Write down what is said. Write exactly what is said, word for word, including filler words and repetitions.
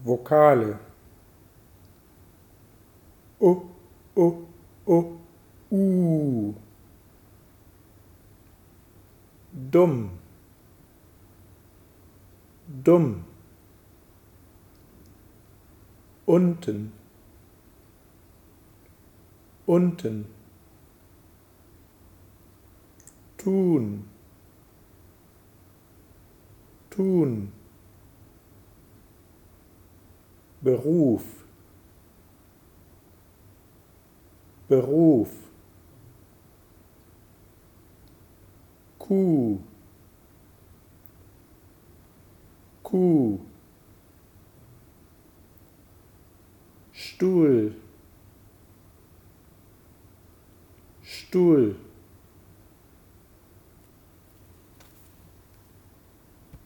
Vokale. O, O, O, U. Dumm, dumm. Unten, unten. Tun, tun. Beruf, Beruf. Kuh, Kuh. Stuhl, Stuhl.